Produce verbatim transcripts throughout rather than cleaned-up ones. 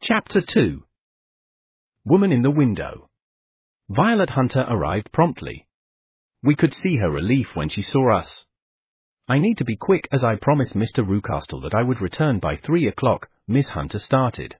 Chapter two. Woman in the Window. Violet Hunter arrived promptly. We could see her relief when she saw us. I need to be quick as I promised Mister Rucastle that I would return by three o'clock, Miss Hunter started.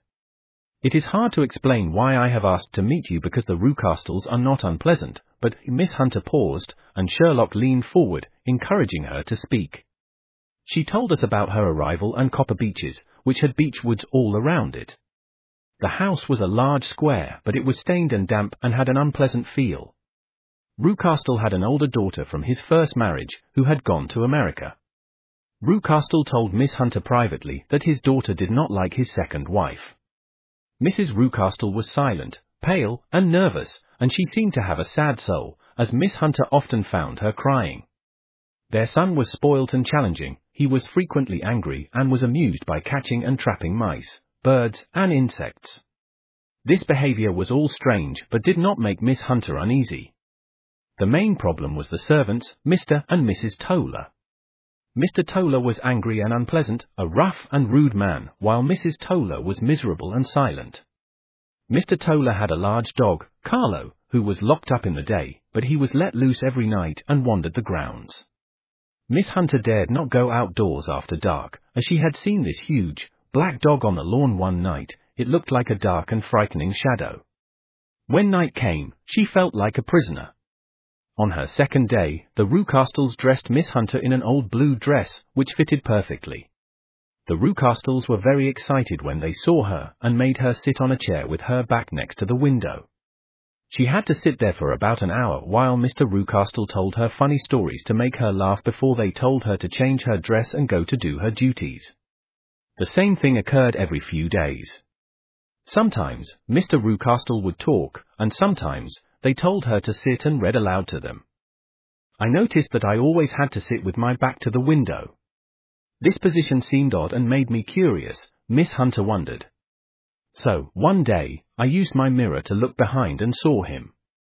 It is hard to explain why I have asked to meet you because the Rucastles are not unpleasant, but Miss Hunter paused, and Sherlock leaned forward, encouraging her to speak. She told us about her arrival and Copper Beeches, which had beech woods all around it. The house was a large square, but it was stained and damp and had an unpleasant feel. Rucastle had an older daughter from his first marriage, who had gone to America. Rucastle told Miss Hunter privately that his daughter did not like his second wife. Missus Rucastle was silent, pale, and nervous, and she seemed to have a sad soul, as Miss Hunter often found her crying. Their son was spoilt and challenging. He was frequently angry and was amused by catching and trapping mice, birds, and insects. This behavior was all strange but did not make Miss Hunter uneasy. The main problem was the servants, Mister and Missus Toller. Mister Toller was angry and unpleasant, a rough and rude man, while Missus Toller was miserable and silent. Mister Toller had a large dog, Carlo, who was locked up in the day, but he was let loose every night and wandered the grounds. Miss Hunter dared not go outdoors after dark, as she had seen this huge, black dog on the lawn one night. It looked like a dark and frightening shadow. When night came, she felt like a prisoner. On her second day, the Rucastles dressed Miss Hunter in an old blue dress, which fitted perfectly. The Rucastles were very excited when they saw her, and made her sit on a chair with her back next to the window. She had to sit there for about an hour while Mister Rucastle told her funny stories to make her laugh before they told her to change her dress and go to do her duties. The same thing occurred every few days. Sometimes, Mister Rucastle would talk, and sometimes, they told her to sit and read aloud to them. I noticed that I always had to sit with my back to the window. This position seemed odd and made me curious, Miss Hunter wondered. So, one day, I used my mirror to look behind and saw him.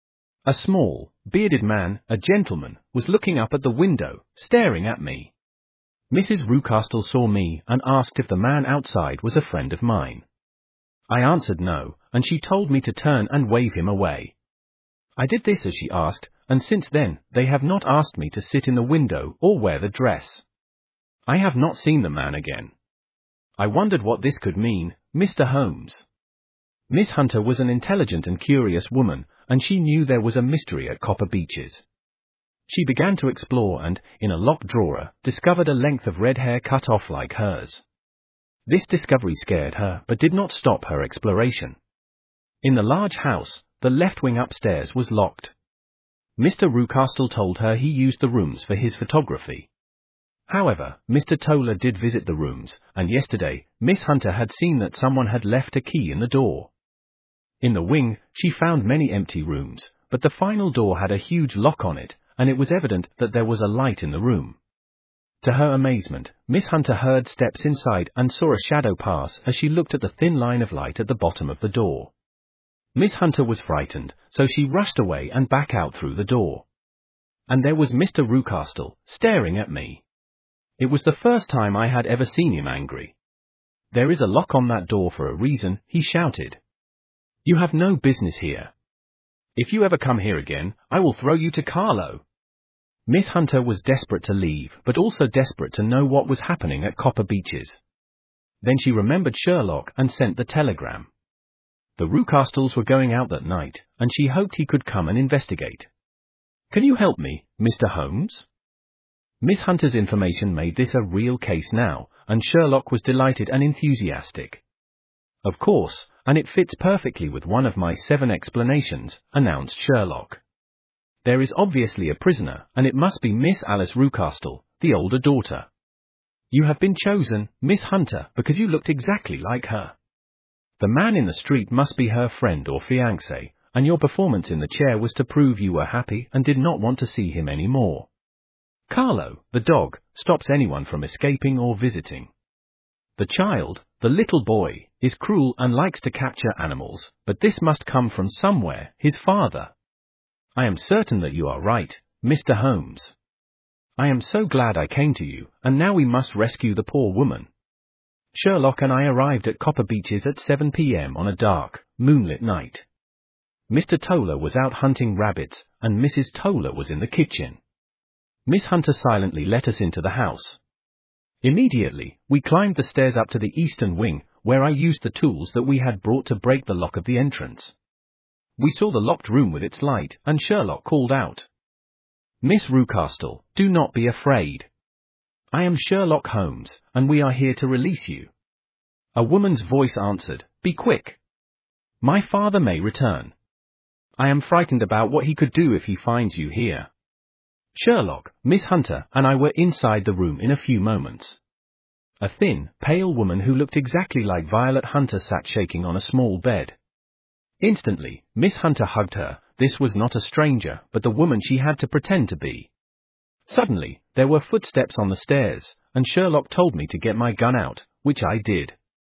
A small, bearded man, a gentleman, was looking up at the window, staring at me. Missus Rucastle saw me and asked if the man outside was a friend of mine. I answered no, and she told me to turn and wave him away. I did this as she asked, and since then, they have not asked me to sit in the window or wear the dress. I have not seen the man again. I wondered what this could mean, Mister Holmes. Miss Hunter was an intelligent and curious woman, and she knew there was a mystery at Copper Beeches. She began to explore and, in a locked drawer, discovered a length of red hair cut off like hers. This discovery scared her, but did not stop her exploration. In the large house, the left wing upstairs was locked. Mister Rucastle told her he used the rooms for his photography. However, Mister Toller did visit the rooms, and yesterday, Miss Hunter had seen that someone had left a key in the door. In the wing, she found many empty rooms, but the final door had a huge lock on it, and it was evident that there was a light in the room. To her amazement, Miss Hunter heard steps inside and saw a shadow pass as she looked at the thin line of light at the bottom of the door. Miss Hunter was frightened, so she rushed away and back out through the door. And there was Mister Rucastle, staring at me. It was the first time I had ever seen him angry. "There is a lock on that door for a reason," he shouted. "You have no business here. If you ever come here again, I will throw you to Carlo." Miss Hunter was desperate to leave, but also desperate to know what was happening at Copper Beeches. Then she remembered Sherlock and sent the telegram. The Rucastles were going out that night, and she hoped he could come and investigate. "Can you help me, Mister Holmes?" Miss Hunter's information made this a real case now, and Sherlock was delighted and enthusiastic. "Of course, and it fits perfectly with one of my seven explanations," announced Sherlock. "There is obviously a prisoner, and it must be Miss Alice Rucastle, the older daughter. You have been chosen, Miss Hunter, because you looked exactly like her. The man in the street must be her friend or fiancé, and your performance in the chair was to prove you were happy and did not want to see him any more. Carlo, the dog, stops anyone from escaping or visiting. The child, the little boy, is cruel and likes to capture animals, but this must come from somewhere, his father. I am certain that you are right, Mister Holmes. I am so glad I came to you, and now we must rescue the poor woman. Sherlock and I arrived at Copper Beeches at seven p m on a dark, moonlit night. Mister Toller was out hunting rabbits, and Missus Toller was in the kitchen. Miss Hunter silently let us into the house. Immediately, we climbed the stairs up to the eastern wing, where I used the tools that we had brought to break the lock of the entrance. We saw the locked room with its light, and Sherlock called out, "Miss Rucastle, do not be afraid. I am Sherlock Holmes, and we are here to release you." A woman's voice answered, "Be quick. My father may return. I am frightened about what he could do if he finds you here." Sherlock, Miss Hunter, and I were inside the room in a few moments. A thin, pale woman who looked exactly like Violet Hunter sat shaking on a small bed. Instantly, Miss Hunter hugged her. This was not a stranger, but the woman she had to pretend to be. Suddenly, there were footsteps on the stairs, and Sherlock told me to get my gun out, which I did.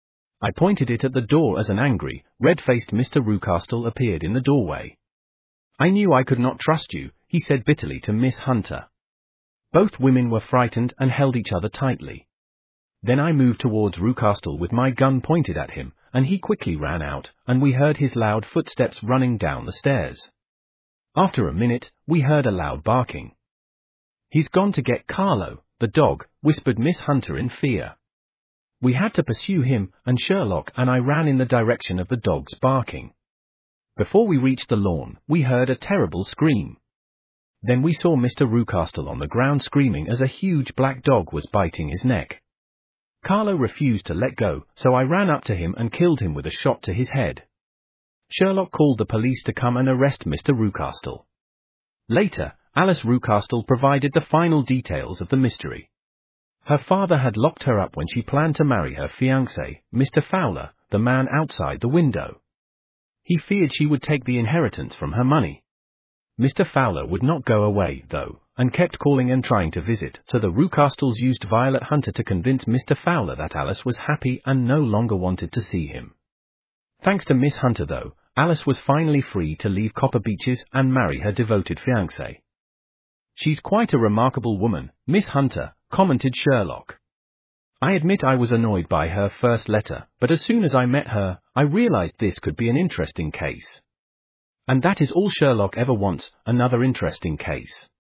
I pointed it at the door as an angry, red-faced Mister Rucastle appeared in the doorway. "I knew I could not trust you," he said bitterly to Miss Hunter. Both women were frightened and held each other tightly. Then I moved towards Rucastle with my gun pointed at him, and he quickly ran out, and we heard his loud footsteps running down the stairs. After a minute, we heard a loud barking. "He's gone to get Carlo, the dog," whispered Miss Hunter in fear. We had to pursue him, and Sherlock and I ran in the direction of the dog's barking. Before we reached the lawn, we heard a terrible scream. Then we saw Mister Rucastle on the ground screaming as a huge black dog was biting his neck. Carlo refused to let go, so I ran up to him and killed him with a shot to his head. Sherlock called the police to come and arrest Mister Rucastle. Later, Alice Rucastle provided the final details of the mystery. Her father had locked her up when she planned to marry her fiancé, Mister Fowler, the man outside the window. He feared she would take the inheritance from her money. Mister Fowler would not go away, though, and kept calling and trying to visit, so the Rucastles used Violet Hunter to convince Mister Fowler that Alice was happy and no longer wanted to see him. Thanks to Miss Hunter, though, Alice was finally free to leave Copper Beeches and marry her devoted fiancé. "She's quite a remarkable woman, Miss Hunter," commented Sherlock. I admit I was annoyed by her first letter, but as soon as I met her, I realized this could be an interesting case. And that is all Sherlock ever wants, another interesting case.